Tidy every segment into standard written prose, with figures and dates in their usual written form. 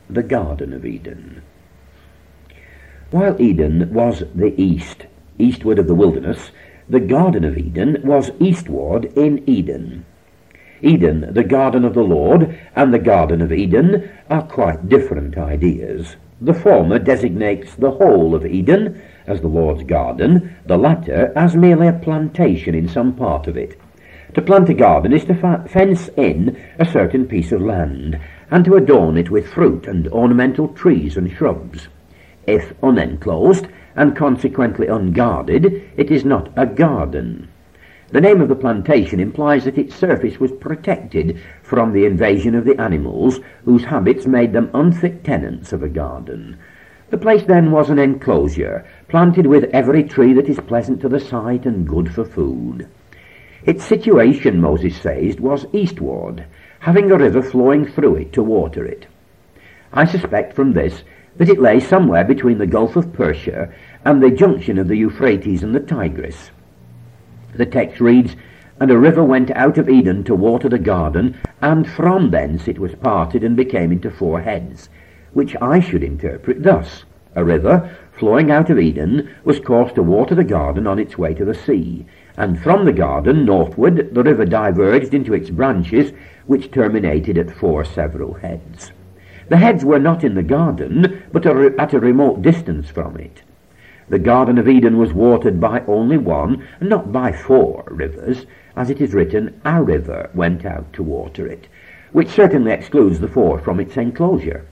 the Garden of Eden. While Eden was the east, eastward of the wilderness, the Garden of Eden was eastward in Eden. Eden, the garden of the Lord, and the Garden of Eden are quite different ideas. The former designates the whole of Eden as the Lord's garden, the latter as merely a plantation in some part of it. To plant a garden is to fence in a certain piece of land, and to adorn it with fruit and ornamental trees and shrubs. If unenclosed, and consequently unguarded, it is not a garden. The name of the plantation implies that its surface was protected from the invasion of the animals, whose habits made them unfit tenants of a garden. The place then was an enclosure, planted with every tree that is pleasant to the sight and good for food. Its situation, Moses says, was eastward, having a river flowing through it to water it. I suspect from this that it lay somewhere between the Gulf of Persia and the junction of the Euphrates and the Tigris. The text reads, "And a river went out of Eden to water the garden, and from thence it was parted and became into 4 heads," which I should interpret thus. A river flowing out of Eden was caused to water the garden on its way to the sea, and from the garden northward the river diverged into its branches, which terminated at 4 several heads. The heads were not in the garden, but at a remote distance from it. The Garden of Eden was watered by only 1, and not by 4 rivers, as it is written, "A river went out to water it," which certainly excludes the 4 from its enclosure.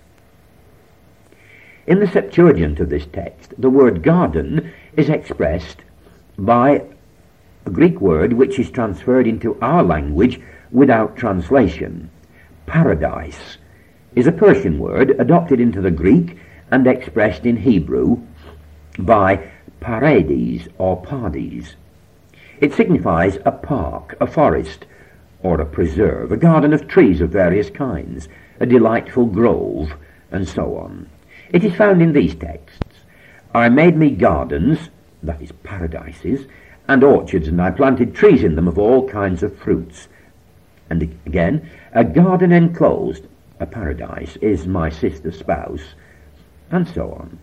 In the Septuagint of this text, the word garden is expressed by a Greek word which is transferred into our language without translation. Paradise is a Persian word adopted into the Greek and expressed in Hebrew by parades or pardes. It signifies a park, a forest, or a preserve, a garden of trees of various kinds, a delightful grove, and so on. It is found in these texts. "I made me gardens," that is paradises, "and orchards, and I planted trees in them of all kinds of fruits." And again, "A garden enclosed," a paradise, "is my sister's spouse," and so on.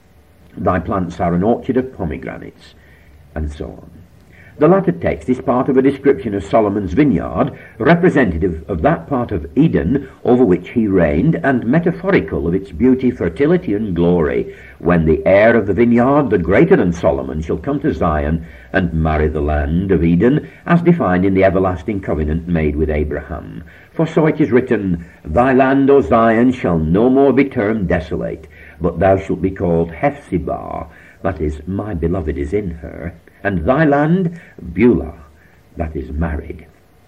"Thy plants are an orchard of pomegranates," and so on. The latter text is part of a description of Solomon's vineyard, representative of that part of Eden over which he reigned, and metaphorical of its beauty, fertility, and glory, when the heir of the vineyard, the greater than Solomon, shall come to Zion and marry the land of Eden, as defined in the everlasting covenant made with Abraham. For so it is written, "Thy land, O Zion, shall no more be termed desolate, but thou shalt be called Hephzibah," that is, "my beloved is in her," and "thy land, Beulah," that is, married.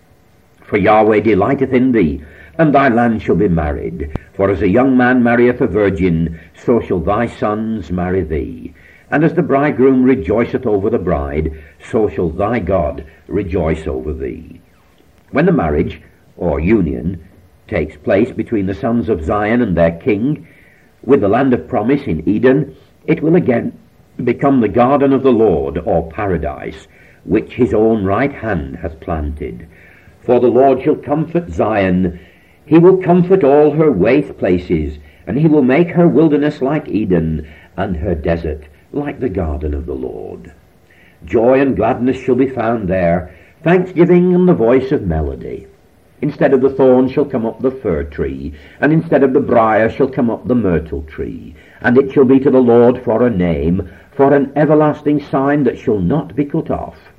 "For Yahweh delighteth in thee, and thy land shall be married. For as a young man marrieth a virgin, so shall thy sons marry thee. And as the bridegroom rejoiceth over the bride, so shall thy God rejoice over thee." When the marriage, or union, takes place between the sons of Zion and their king, with the land of promise in Eden, it will again become the garden of the Lord, or paradise, which his own right hand hath planted. For the Lord shall comfort Zion, he will comfort all her waste places, and he will make her wilderness like Eden, and her desert like the garden of the Lord. Joy and gladness shall be found there, thanksgiving and the voice of melody. Instead of the thorn shall come up the fir tree, and instead of the briar shall come up the myrtle tree. And it shall be to the Lord for a name, for an everlasting sign that shall not be cut off.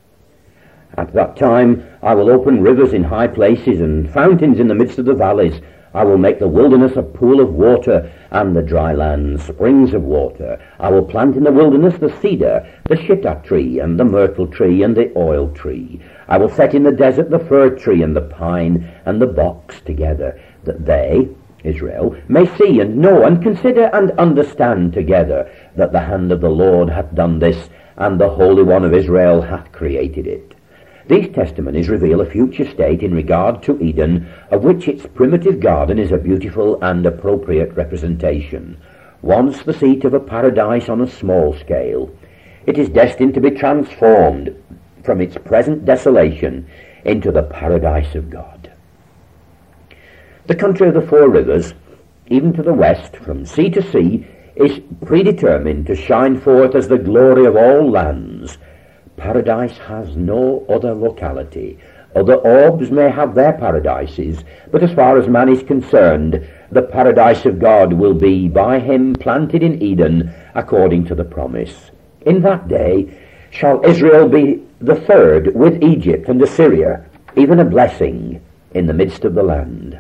At that time I will open rivers in high places, and fountains in the midst of the valleys. I will make the wilderness a pool of water, and the dry land springs of water. I will plant in the wilderness the cedar, the shittah tree, and the myrtle tree, and the oil tree. I will set in the desert the fir tree, and the pine, and the box together, that they, Israel, may see and know and consider and understand together that the hand of the Lord hath done this, and the Holy One of Israel hath created it. These testimonies reveal a future state in regard to Eden, of which its primitive garden is a beautiful and appropriate representation. Once the seat of a paradise on a small scale, it is destined to be transformed from its present desolation into the paradise of God. The country of the 4 rivers even to the west, from sea to sea, is predetermined to shine forth as the glory of all lands. Paradise has no other locality. Other orbs may have their paradises, but as far as man is concerned, the paradise of God will be by him planted in Eden according to the promise. In that day shall Israel be the third with Egypt and Assyria, even a blessing in the midst of the land.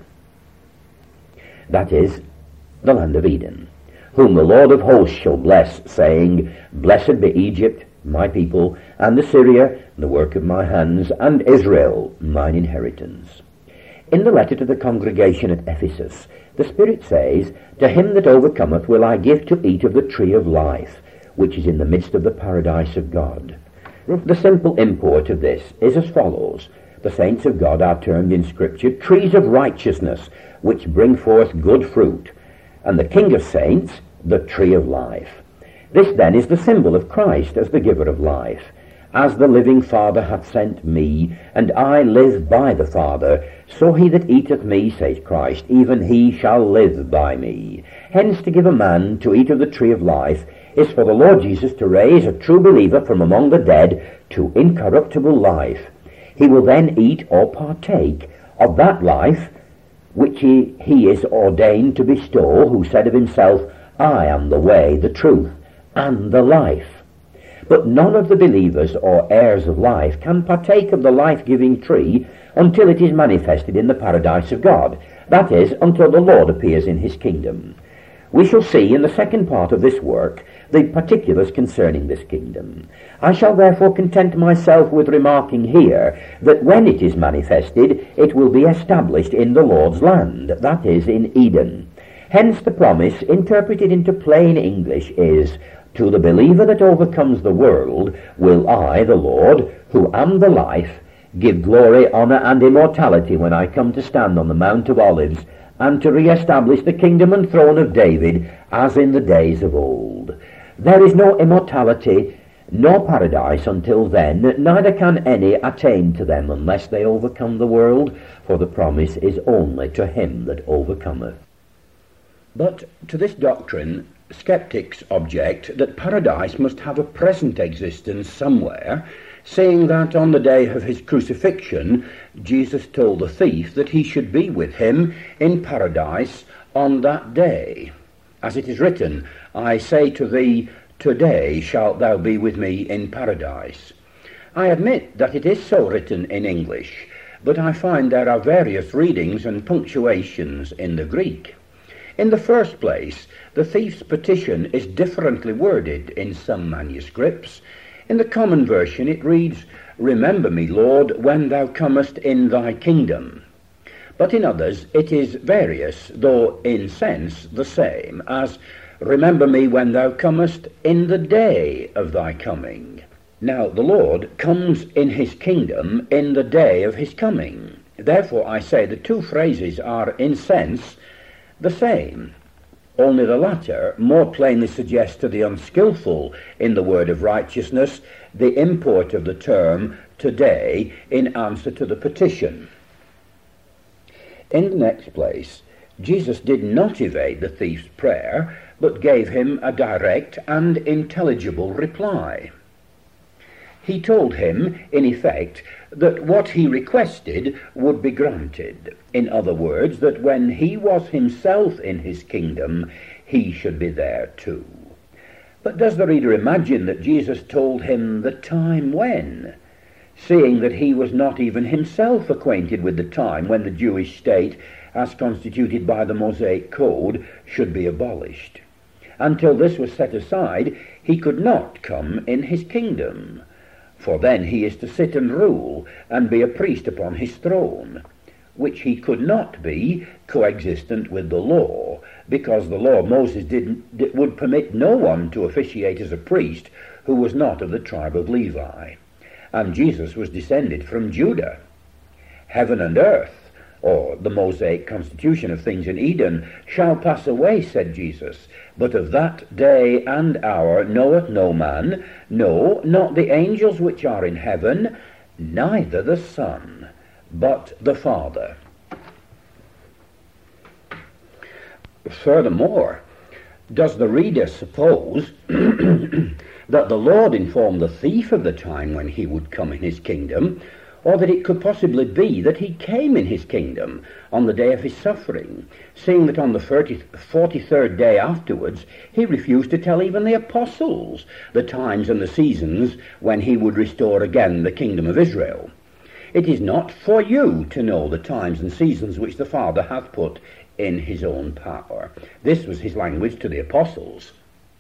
That is, the land of Eden, whom the Lord of hosts shall bless, saying, Blessed be Egypt, my people, and Assyria, the work of my hands, and Israel, mine inheritance. In the letter to the congregation at Ephesus, the Spirit says, To him that overcometh will I give to eat of the tree of life, which is in the midst of the paradise of God. The simple import of this is as follows. The saints of God are termed in Scripture trees of righteousness, which bring forth good fruit, and the King of saints, the tree of life. This then is the symbol of Christ as the giver of life. As the living Father hath sent me, and I live by the Father, so he that eateth me, says Christ, even he shall live by me. Hence to give a man to eat of the tree of life is for the Lord Jesus to raise a true believer from among the dead to incorruptible life. He will then eat or partake of that life which he is ordained to bestow, who said of himself, I am the way, the truth, and the life. But none of the believers or heirs of life can partake of the life-giving tree until it is manifested in the paradise of God, that is, until the Lord appears in his kingdom. We shall see in the second part of this work the particulars concerning this kingdom. I shall therefore content myself with remarking here that when it is manifested, it will be established in the Lord's land, that is, in Eden. Hence the promise, interpreted into plain English, is, To the believer that overcomes the world will I, the Lord, who am the life, give glory, honor, and immortality when I come to stand on the Mount of Olives, and to re-establish the kingdom and throne of David as in the days of old. There is no immortality nor paradise until then, neither can any attain to them unless they overcome the world, for the promise is only to him that overcometh. But to this doctrine, skeptics object that paradise must have a present existence somewhere, saying that on the day of his crucifixion, Jesus told the thief that he should be with him in paradise on that day. As it is written, I say to thee, today shalt thou be with me in paradise. I admit that it is so written in English, but I find there are various readings and punctuations in the Greek. In the first place, the thief's petition is differently worded in some manuscripts. In the common version it reads, Remember me, Lord, when thou comest in thy kingdom. But in others it is various, though in sense the same, as Remember me when thou comest in the day of thy coming. Now the Lord comes in his kingdom in the day of his coming. Therefore I say the two phrases are in sense the same, only the latter more plainly suggests to the unskillful in the word of righteousness the import of the term today in answer to the petition. In the next place, Jesus did not evade the thief's prayer, but gave him a direct and intelligible reply. He told him, in effect, that what he requested would be granted. In other words, that when he was himself in his kingdom, he should be there too. But does the reader imagine that Jesus told him the time when, seeing that he was not even himself acquainted with the time when the Jewish state, as constituted by the Mosaic Code, should be abolished? Until this was set aside, he could not come in his kingdom, for then he is to sit and rule and be a priest upon his throne, which he could not be coexistent with the law, because the law of Moses would permit no one to officiate as a priest who was not of the tribe of Levi. And Jesus was descended from Judah. Heaven and earth, or the Mosaic constitution of things in Eden, shall pass away, said Jesus, but of that day and hour knoweth no man, no, not the angels which are in heaven, neither the Son, but the Father. Furthermore, does the reader suppose that the Lord informed the thief of the time when he would come in his kingdom, or that it could possibly be that he came in his kingdom on the day of his suffering, seeing that on the 43rd day afterwards he refused to tell even the apostles the times and the seasons when he would restore again the kingdom of Israel? It is not for you to know the times and seasons which the Father hath put in his own power. This was his language to the apostles.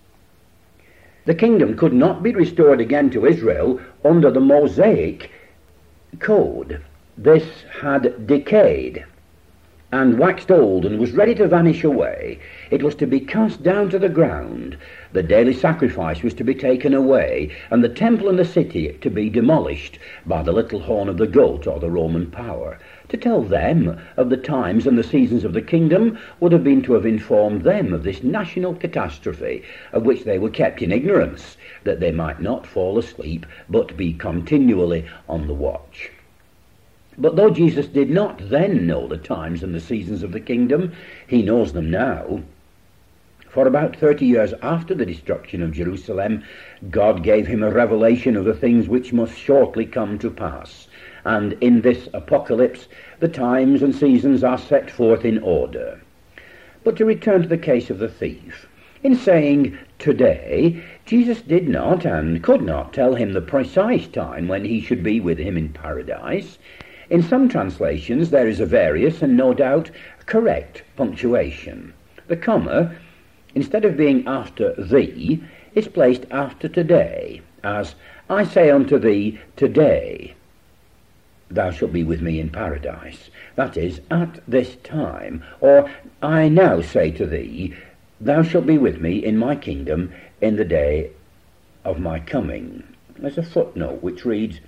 The kingdom could not be restored again to Israel under the Mosaic code. This had decayed and waxed old and was ready to vanish away. It was to be cast down to the ground. The daily sacrifice was to be taken away, and the temple and the city to be demolished by the little horn of the goat or the Roman power. To tell them of the times and the seasons of the kingdom would have been to have informed them of this national catastrophe, of which they were kept in ignorance, that they might not fall asleep, but be continually on the watch. But though Jesus did not then know the times and the seasons of the kingdom, he knows them now. For about 30 years after the destruction of Jerusalem, God gave him a revelation of the things which must shortly come to pass. And in this apocalypse, the times and seasons are set forth in order. But to return to the case of the thief, in saying today, Jesus did not and could not tell him the precise time when he should be with him in paradise. In some translations there is a various and no doubt correct punctuation. The comma, instead of being after thee, is placed after today, as I say unto thee today, thou shalt be with me in paradise. That is, at this time. Or I now say to thee, thou shalt be with me in my kingdom in the day of my coming. There's a footnote which reads,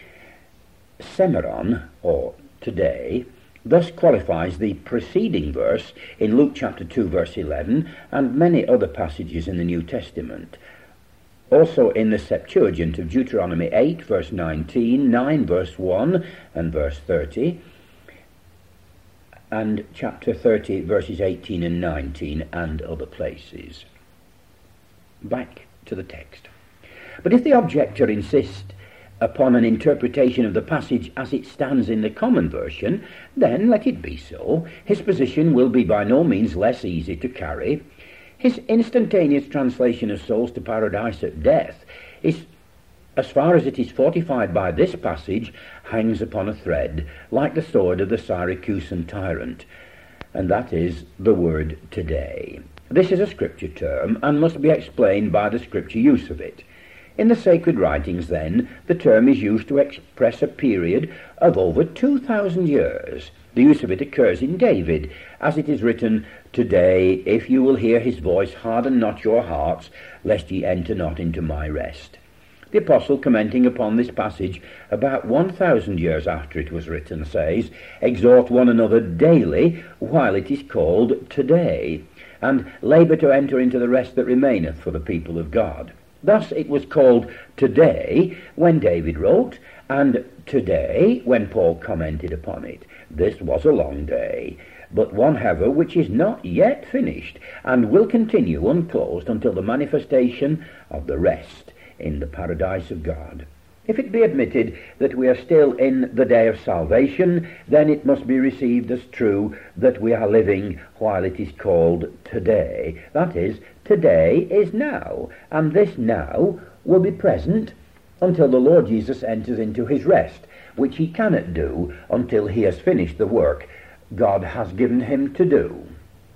Semeron, or today, thus qualifies the preceding verse in Luke chapter 2 verse 11 and many other passages in the New Testament. Also in the Septuagint of Deuteronomy 8 verse 19, 9 verse 1 and verse 30, and chapter 30 verses 18 and 19 and other places. Back to the text. But if the objector insists upon an interpretation of the passage as it stands in the common version, then let it be so. His position will be by no means less easy to carry. His instantaneous translation of souls to paradise at death is, as far as it is fortified by this passage, hangs upon a thread, like the sword of the Syracusan tyrant, and that is the word today. This is a scripture term, and must be explained by the scripture use of it. In the sacred writings, then, the term is used to express a period of over 2,000 years. The use of it occurs in David, as it is written, Today, if you will hear his voice, harden not your hearts, lest ye enter not into my rest. The apostle, commenting upon this passage about 1,000 years after it was written, says, Exhort one another daily, while it is called today, and labour to enter into the rest that remaineth for the people of God. Thus it was called today when David wrote, and today when Paul commented upon it. This was a long day, but one however which is not yet finished, and will continue unclosed until the manifestation of the rest in the paradise of God. If it be admitted that we are still in the day of salvation, then it must be received as true that we are living while it is called today. That is, today is now, and this now will be present until the Lord Jesus enters into his rest, which he cannot do until he has finished the work God has given him to do.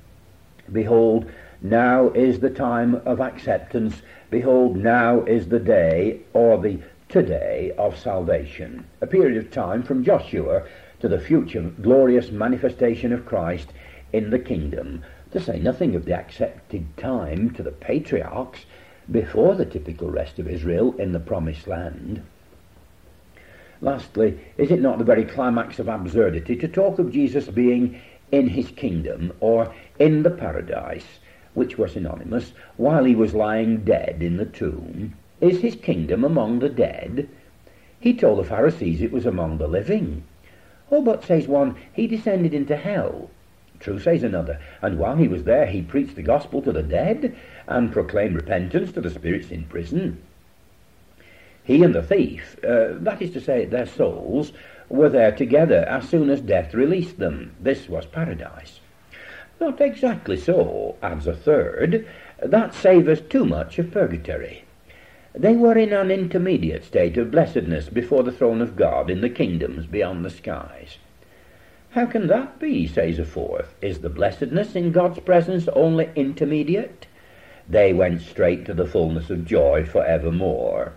Behold, now is the time of acceptance. Behold, now is the day, or the today of salvation, a period of time from Joshua to the future glorious manifestation of Christ in the kingdom, to say nothing of the accepted time to the patriarchs before the typical rest of Israel in the promised land. Lastly, is it not the very climax of absurdity to talk of Jesus being in his kingdom, or in the paradise, which were synonymous, while he was lying dead in the tomb? Is his kingdom among the dead? He told the Pharisees it was among the living. Oh, but, says one, he descended into hell. True, says another, and while he was there he preached the gospel to the dead and proclaimed repentance to the spirits in prison. He and the thief, that is to say their souls, were there together as soon as death released them. This was paradise. Not exactly so, adds a third. That savours too much of purgatory. They were in an intermediate state of blessedness before the throne of God in the kingdoms beyond the skies. How can that be, says a fourth? Is the blessedness in God's presence only intermediate? They went straight to the fullness of joy for evermore.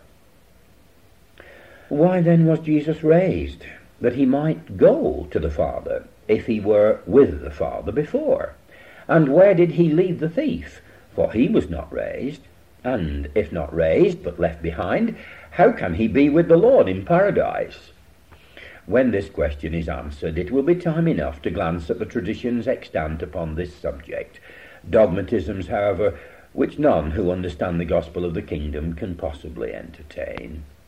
Why then was Jesus raised? That he might go to the Father, if he were with the Father before. And where did he leave the thief? For he was not raised. And if not raised, but left behind, how can he be with the Lord in paradise? When this question is answered, it will be time enough to glance at the traditions extant upon this subject. Dogmatisms, however, which none who understand the gospel of the kingdom can possibly entertain.